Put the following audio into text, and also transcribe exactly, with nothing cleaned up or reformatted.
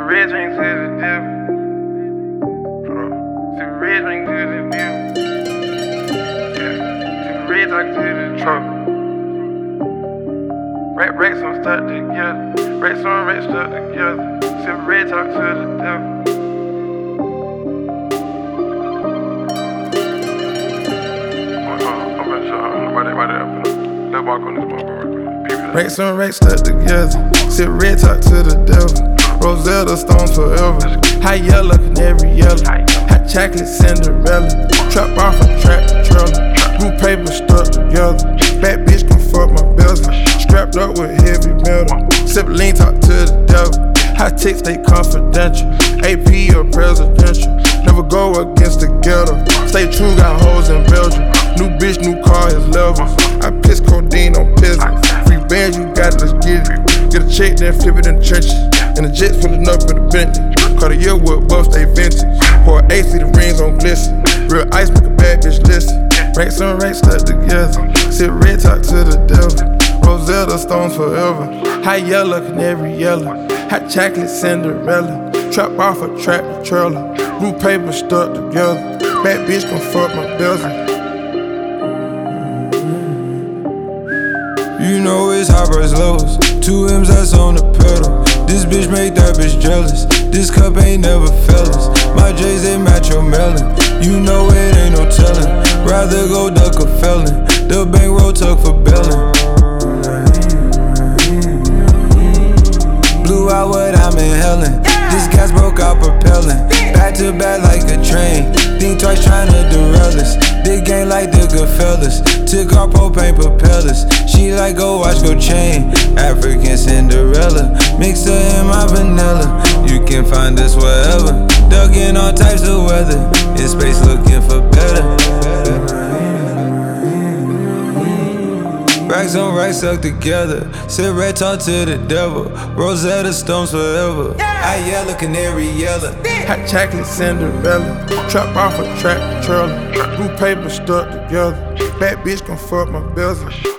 red drink to the devil. Sip red drink to the devil. Yeah. Sip red talk to the truck. Rack racks on stuck together. Racks on racks stuck together. Sip red talk to the devil. Racks on racks stuck together. Sip red talk to the devil. Rosetta Stones forever. High yellow, canary yellow. Hot chocolate Cinderella. Trap off a tractor trailer. Blue paper stuck together. Bad bitch can fuck my bezel. Strapped up with heavy metal. Sip lean talk to the devil. High ticks stay confidential. A P or presidential. Never go against the ghetto. Stay true, got hoes in Belgium. New bitch, new car is levels. I piss codeine on peasants. Free bands, you got it, let's get it. Get a check, then flip it in the trenches. And the jets pulling up in the Bentley. Cartier wood buff, stay vintage. Pour A C, the rings on glisten. Real ice, make a bad bitch listen. Racks on racks stuck together. Sip red talk to the devil. Rosetta Stones forever. High yellow, canary yellow. Hot chocolate Cinderella. Trap off a tractor trailer. Blue paper stuck together. Bad bitch gon' fuck my bezel. You know it's high versus lows. Two M's that's on the pedal. This bitch make that bitch jealous. This cup ain't never fellas. My J's they match your melon. You know it ain't no telling. Rather go duck a felon. The bankroll tuck for bellin'. Blew out what I'm inhaling. This gas broke out propelling. Back to back like a train. Think twice tryna derail us. Big game like the Goodfellas. Took our propane propellers. She like go watch go chain. African Cinderella. Mix her in my vanilla. You can find us wherever. Dug in all types of weather. In space looking for better. Racks on racks stuck together. Sip red talk to the devil. Rosetta Stones forever. High yellow, canary yellow. Hot chocolate Cinderella. Trap off a tractor trailer. Blue paper stuck together. Bad bitch gon' fuck my bezel.